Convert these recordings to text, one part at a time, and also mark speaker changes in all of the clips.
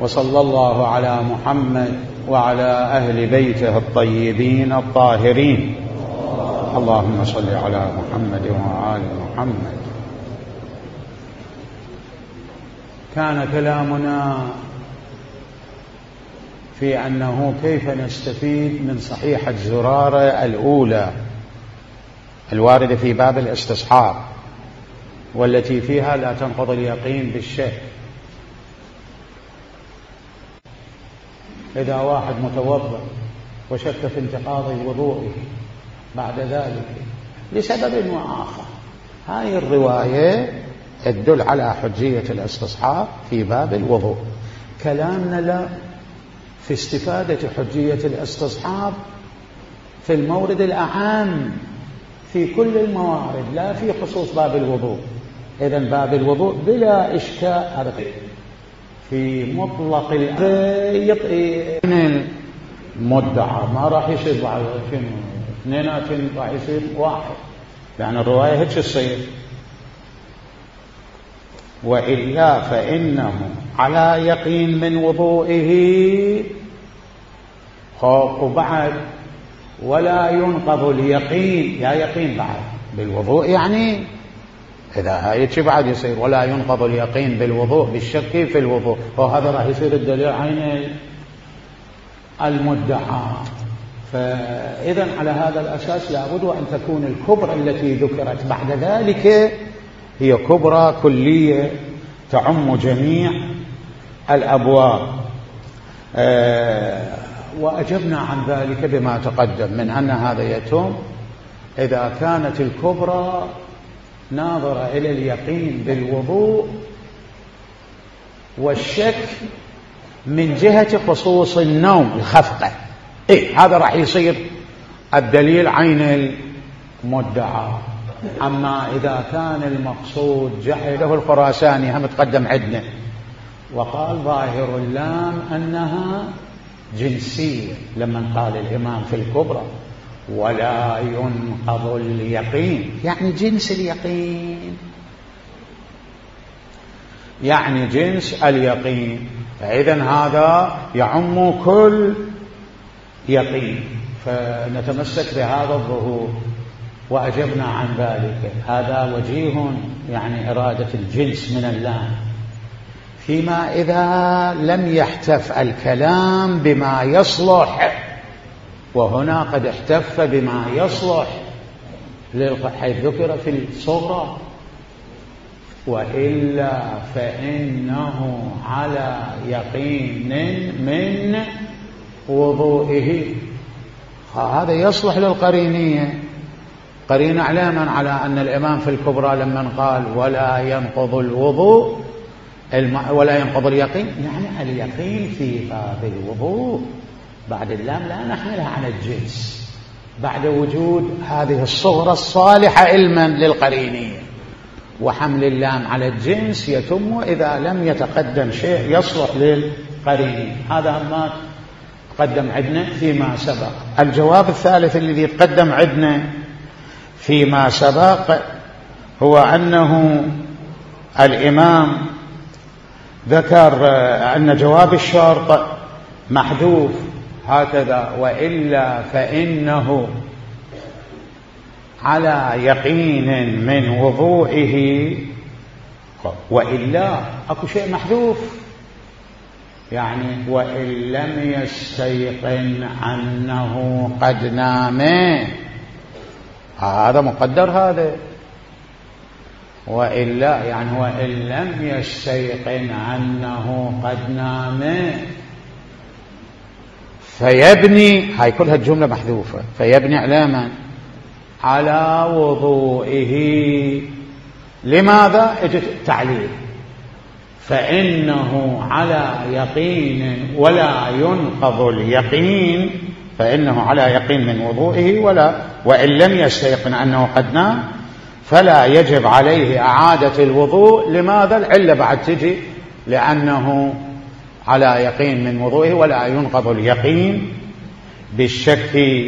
Speaker 1: وصلى الله على محمد وعلى أهل بيته الطيبين الطاهرين. اللهم صل على محمد وآل محمد. كان كلامنا في أنه كيف نستفيد من صحيحة زرارة الأولى الواردة في باب الاستصحاب، والتي فيها لا تنقض اليقين بالشك. إذا واحد متوضأ وشك في انتقاض وضوئه بعد ذلك لسبب وآخر، هاي الرواية تدل على حجية الاستصحاب في باب الوضوء. كلامنا لا في استفادة حجية الاستصحاب في المورد الأعام في كل الموارد، لا في خصوص باب الوضوء. إذن باب الوضوء بلا إشكال في مطلق المدعى ما راح يصير بعد اثنين، راح يصير واحد، لأن الرواية هيك تصير. وإلا فإنه على يقين من وضوئه وبعد ولا ينقض اليقين، يا يقين بعد بالوضوء، يعني إذا هيك بعد يصير ولا ينقض اليقين بالوضوء بالشك في الوضوء، وهذا راح يصير الدليل عين المدعى. فإذا على هذا الأساس لابد أن تكون الكبرى التي ذكرت بعد ذلك هي كبرى كلية تعم جميع الأبواب. وأجبنا عن ذلك بما تقدم من أن هذا يتم إذا كانت الكبرى ناظرة إلى اليقين بالوضوء والشك من جهة خصوص النوم الخفقة. هذا راح يصير الدليل عين المدعى. أما إذا كان المقصود جحده الخراساني هم تقدم عندنا وقال ظاهر اللام أنها جنسية، لما قال الإمام في الكبرى ولا ينقض اليقين، يعني جنس اليقين، يعني جنس اليقين. فإذا هذا يعم كل يقين، فنتمسك بهذا الظهور. وأجبنا عن ذلك، هذا وجيه يعني إرادة الجنس من اللام. فيما إذا لم يحتف الكلام بما يصلح، وهنا قد احتف بما يصلح حيث ذكر في الصغرى وإلا فإنه على يقين من وضوئه. هذا يصلح للقرينية، قرين علما على أن الإمام في الكبرى لما قال ولا ينقض الوضوء ولا ينقض اليقين، يعني اليقين في باب الوضوء بعد اللام لا نحملها على الجنس بعد وجود هذه الصغرى الصالحة علما للقرينية. وحمل اللام على الجنس يتم إذا لم يتقدم شيء يصلح للقرينية. هذا ما تقدم عندنا فيما سبق. الجواب الثالث الذي يتقدم عندنا فيما سبق هو أنه الإمام ذكر أن جواب الشرط محذوف هكذا وإلا فإنه على يقين من وضوئه. وإلا أكو شيء محذوف، يعني وإن لم يستيقن أنه قد نام، هذا مقدر هذا. وإلا يعني وإن لم يستيقن أنه قد نام فيبني، هاي كلها الجملة محذوفة، فيبني علما على وضوئه. لماذا؟ اجت التعليل فإنه على يقين ولا ينقض اليقين، فإنه على يقين من وضوئه وإن لم يستيقن أنه قد نام فلا يجب عليه إعادة الوضوء. لماذا؟ العلة بعد تجي لأنه على يقين من وضوئه ولا ينقض اليقين بالشك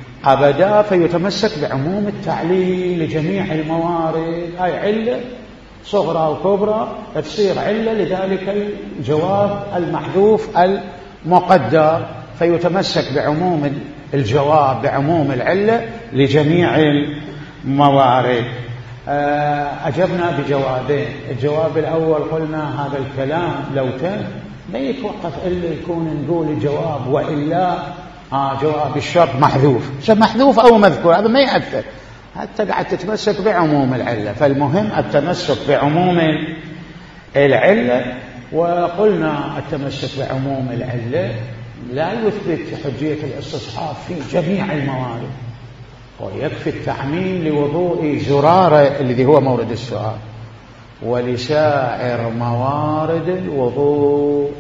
Speaker 1: أبدا، فيتمسك بعموم التعليل لجميع الموارد. هاي علة صغرى وكبرى تصير علة لذلك الجواب المحذوف المقدر، فيتمسك بعموم الجواب بعموم العلة لجميع الموارد. أجبنا بجوابين. الجواب الأول قلنا هذا الكلام لو ما يتوقف إلا يكون نقول الجواب وإلا جواب الشرط محذوف، محذوف أو مذكور، هذا ما يأثر، حتى قاعد تتمسك بعموم العلة. فالمهم التمسك بعموم العلة. وقلنا التمسك بعموم العلة لا يثبت حجية الاستصحاب في جميع الموارد، ويكفي التعميم لوضوء زرارة الذي هو مورد السؤال ولسائر موارد الوضوء.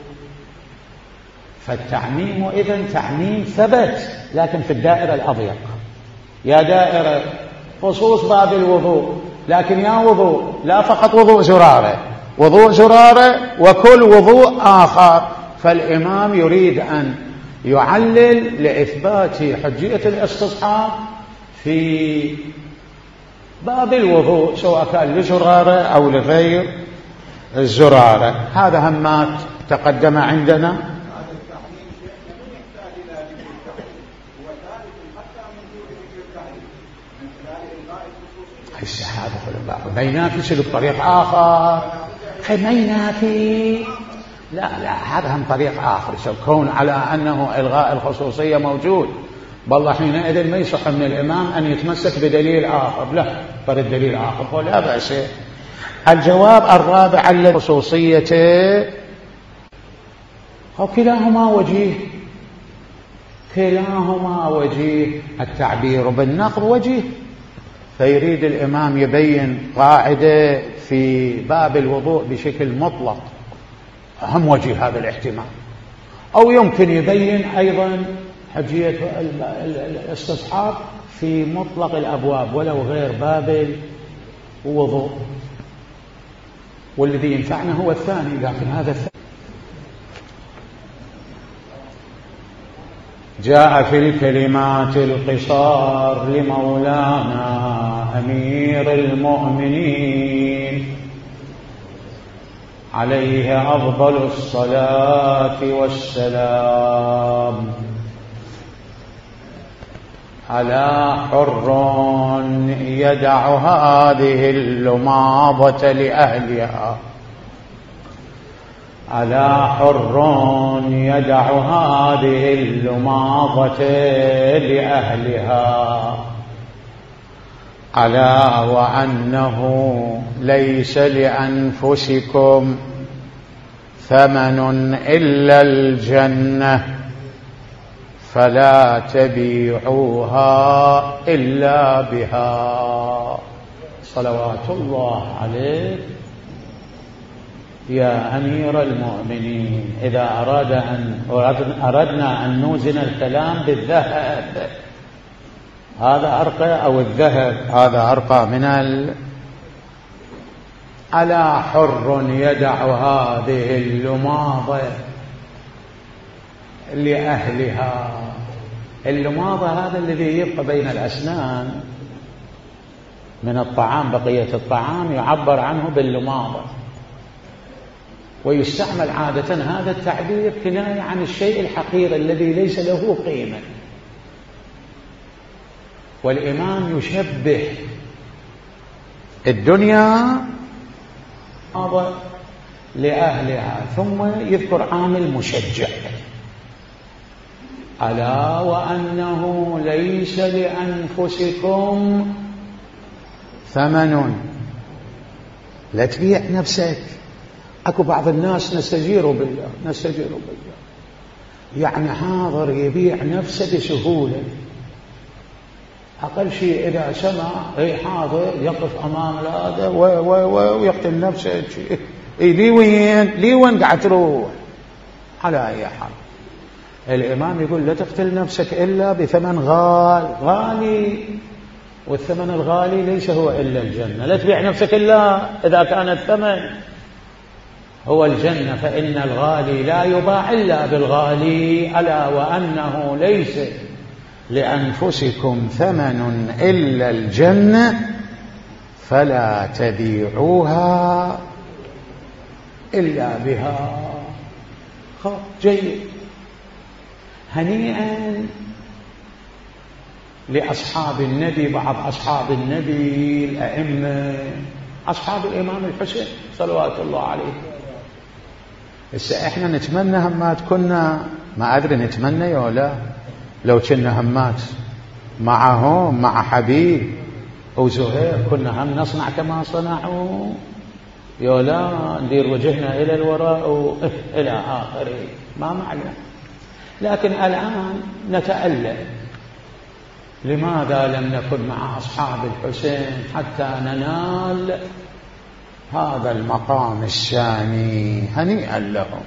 Speaker 1: فالتعميم إذن تعميم ثبت لكن في الدائرة الأضيق، يا دائرة خصوص باب الوضوء، لكن يا وضوء لا فقط وضوء زرارة، وضوء زرارة وكل وضوء آخر. فالإمام يريد أن يعلل لإثبات حجية الاستصحاب في باب الوضوء سواء كان لزرارة أو لغير الزرارة. هذا همات تقدم عندنا. ما ينافي بطريق آخر، ما ينافي، لا هذا هم طريق آخر. كون على أنه إلغاء الخصوصية موجود، والله حينئذ ما يصح من الإمام أن يتمسك بدليل آخر، لا فرد دليل آخر ولا بأس. الجواب الرابع على خصوصيته، كلاهما وجيه، التعبير بالنقض وجيه. فيريد الإمام يبين قاعدة في باب الوضوء بشكل مطلق، أهم وجه هذا الاحتمال. أو يمكن يبين أيضا حجية الاستصحاب في مطلق الأبواب ولو غير باب الوضوء، والذي ينفعنا هو الثاني، لكن هذا الثاني. جاء في الكلمات القصار لمولانا أمير المؤمنين عليه أفضل الصلاة والسلام: ألا حر يدع هذه اللماضة لأهلها، ألا حر يدع هذه اللماضة لأهلها، ألا وأنه ليس لأنفسكم ثمن إلا الجنة، فلا تبيعوها إلا بها. صلوات الله عليك يا أمير المؤمنين. إذا أردنا أن نوزن الكلام بالذهب هذا أرقى، أو الذهب هذا أرقى من ألا حر يدع هذه اللماضة لأهلها. اللماضة هذا الذي يبقى بين الأسنان من الطعام، بقية الطعام يعبر عنه باللماضة، ويستعمل عادة هذا التعبير كناية عن الشيء الحقير الذي ليس له قيمة. والإمام يشبه الدنيا لأهلها، ثم يذكر عامل مشجع: ألا وأنه ليس لأنفسكم ثمن. لا تبيع نفسك. أكو بعض الناس نستجير بالله يعني حاضر يبيع نفسه بسهولة، أقل شيء إذا سمع حاضر يقف أمام هذا ويقتل نفسه. لي وين قاعد تروح؟ على أي حال الإمام يقول لا تقتل نفسك إلا بثمن غالي، والثمن الغالي ليس هو إلا الجنة. لا تبيع نفسك إلا إذا كان الثمن هو الجنة، فإن الغالي لا يباع إلا بالغالي. ألا وأنه ليس لأنفسكم ثمن إلا الجنة، فلا تبيعوها إلا بها. جيد. هنيئا لأصحاب النبي، بعض أصحاب النبي الأئمة، أصحاب الإمام الحسين صلوات الله عليه. هسه إحنا نتمنى همات كنا، ما أدري نتمنى ولا لو كنا همات معهم مع حبيب وزهير كنا هم نصنع كما صنعوا يولا، ندير وجهنا إلى الوراء إلى آخره، ما معنى. لكن الآن نتألم، لماذا لم نكن مع أصحاب الحسين حتى ننال هذا المقام الشاني؟ هنيئا لهم.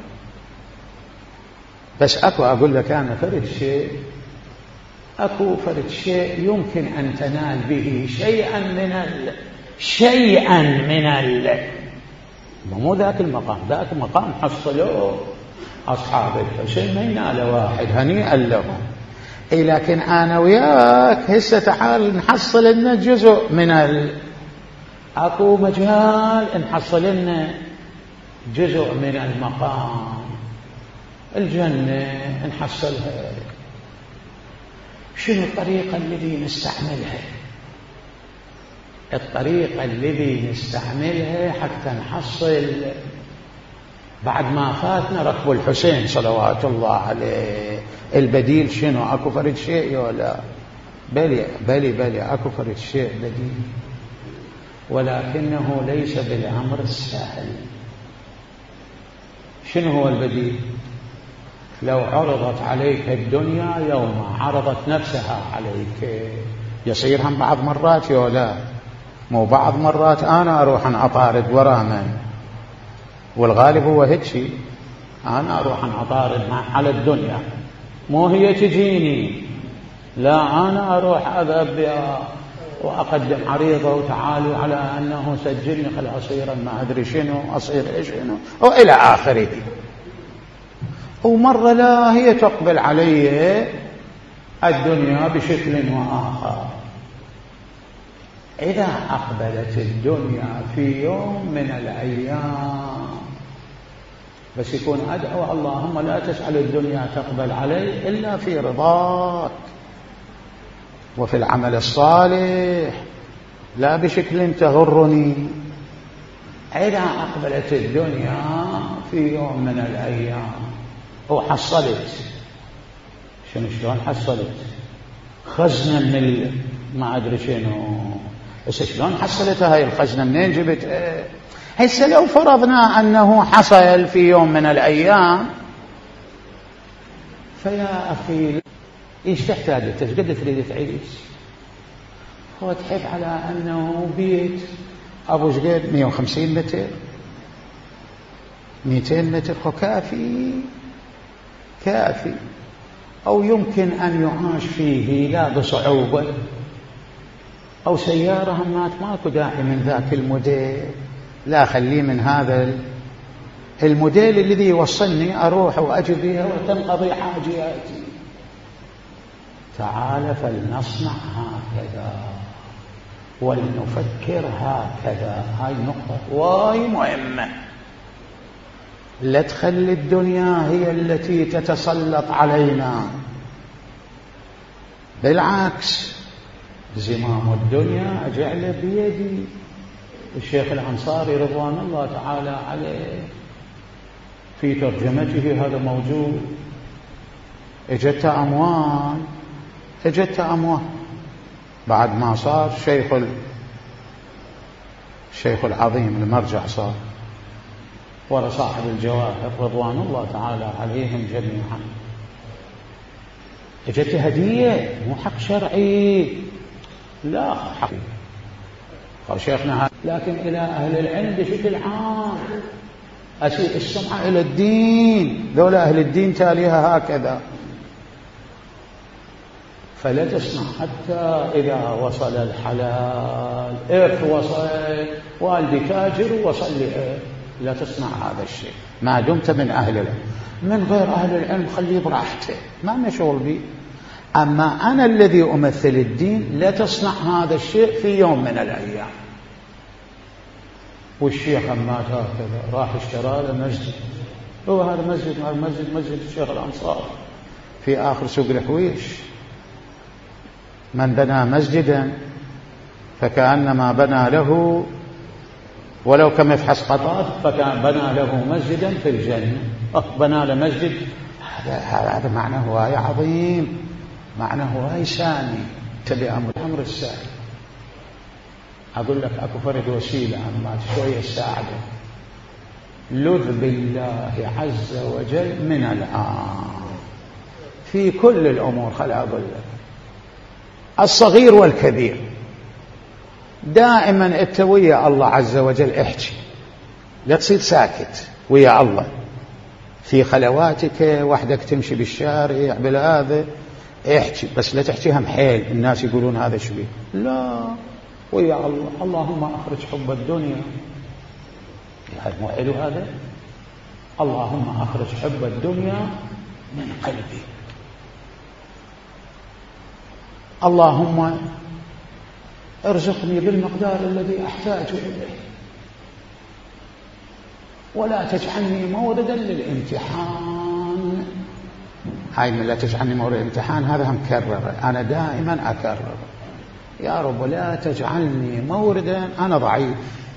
Speaker 1: بس أكو أقول لك أنا فرد شيء، أكو فرد شيء يمكن أن تنال به شيئا من مو ذاك المقام، ذاك مقام حصلوه أصحاب الحسين ما ينال واحد، هنيئا لهم. إيه لكن أنا وياك هسه تعال نحصل لنا جزء من أكو مجال نحصل لنا جزء من المقام، الجنة نحصلها. شنو الطريقة الذي نستعملها؟ الطريقة الذي نستعملها حتى نحصل بعد ما فاتنا ركب الحسين صلوات الله عليه. البديل شنو؟ أكو فرد شيء ولا؟ بلي أكو فرد شيء بديل، ولكنه ليس بالأمر السهل. شنو هو البديل؟ لو عرضت عليك الدنيا يوم عرضت نفسها عليك، يصير هم بعض مرات ولا مو بعض مرات أنا أروح أطارد ورا من، والغالب هو هيك شيء، أنا أروح أطارد على الدنيا، مو هي تجيني، لا أنا أروح أذهب بها وأقدم عريضة وتعالوا على أنه سجلني خل أصير ما أدري شنو، أصير إيش شنو وإلى آخره. ومرة لا، هي تقبل علي الدنيا بشكل وآخر. إذا أقبلت الدنيا في يوم من الأيام بس يكون أدعو اللهم لا تجعل الدنيا تقبل علي إلا في رضاك وفي العمل الصالح، لا بشكل تغرني. إذا أقبلت الدنيا في يوم من الأيام وحصلت، شلون حصلت؟ خزنة من ما أدري شنو، بس شلون حصلتها هاي الخزنة؟ منين جبتها؟ هسه لو فرضنا أنه حصل في يوم من الأيام، فيا أخي إيش تحتاج؟ إيش قد تريد تعيش؟ هو تحب على أنه بيت أبو جديد 150 متر 200 متر، هو كافي، أو يمكن أن يعاش فيه لا بصعوبة، أو سيارة همات ماكو داعي من ذاك الموديل، لا خليه من هذا الموديل الذي يوصلني أروح وأجي بها وتنقضي حاجياتي. تعال فلنصنع هكذا ولنفكر هكذا. هاي نقطة واي مهمة، لا تخلي الدنيا هي التي تتسلط علينا، بالعكس زمام الدنيا أجعل بيدي. الشيخ الأنصاري رضوان الله تعالى عليه في ترجمته هذا موجود، اجت أموال بعد ما صار الشيخ العظيم المرجع، صار ورا صاحب الجواهر رضوان الله تعالى عليهم جميعا، اجت هدية مو حق شرعي، لا حق قال شيخنا، لكن إلى أهل العلم بشكل عام أسيء السمعة إلى الدين، لولا أهل الدين تاليها هكذا. فلا تصنع حتى إذا وصل الحلال، إرث وصل، والدي تاجر وصل لي، لا تصنع هذا الشيء ما دمت من أهل العلم. من غير أهل العلم خليه براحته، ما مشغول بي. أما أنا الذي أمثل الدين لا تصنع هذا الشيء في يوم من الأيام. والشيخ مات هكذا راح اشترى له مسجد. هو هذا مسجد الشيخ الأنصار في آخر سوق الحويش. من بنى مسجدا فكأنما بنى له ولو كمفحص قطاط فكان بنى له مسجدا في الجنة. بنى له مسجد. هذا معنى هواية عظيم، معنى هواية سامي. تبي أمر السائل أقول لك أكو فرد وسيلة أما شوية الساعدة. لذ بالله عز وجل من الآن في كل الأمور. خل أقول لك الصغير والكبير دائما أنت ويا الله عز وجل احكي، لا تصير ساكت ويا الله في خلواتك وحدك تمشي بالشارع بالهذا احكي، بس لا تحكيها محيل الناس يقولون هذا شبيه. لا، ويا الله اللهم أخرج حب الدنيا. هذا مو حلو هذا؟ اللهم أخرج حب الدنيا من قلبي. اللهم ارزقني بالمقدار الذي أحتاج إليه ولا تجعلني موردا للامتحان. هاي من لا تجعلني موردا للامتحان هذا هم كرر، أنا دائما أكرر يا رب لا تجعلني موردا، أنا ضعيف،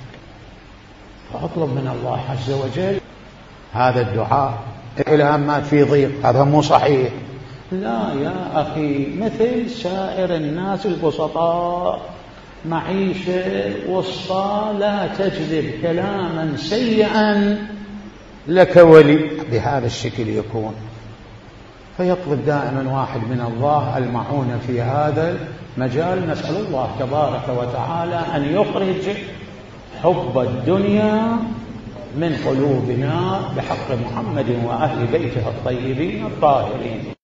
Speaker 1: فأطلب من الله عز وجل هذا الدعاء. إلى ما في ضيق هذا مو صحيح. لا يا أخي، مثل سائر الناس البسطاء، معيشة وسطى، لا تجذب كلاما سيئا لك ولي. بهذا الشكل يكون. فيطلب دائما واحد من الله المعونة في هذا المجال. نسأل الله تبارك وتعالى أن يخرج حب الدنيا من قلوبنا بحق محمد وأهل بيته الطيبين الطاهرين.